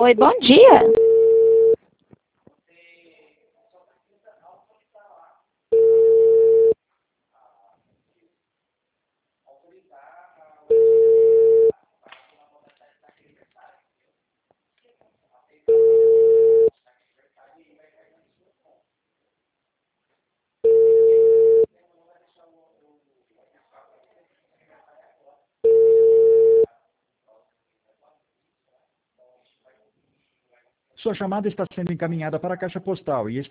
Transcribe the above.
Oi, bom dia. Sua chamada está sendo encaminhada para a caixa postal e está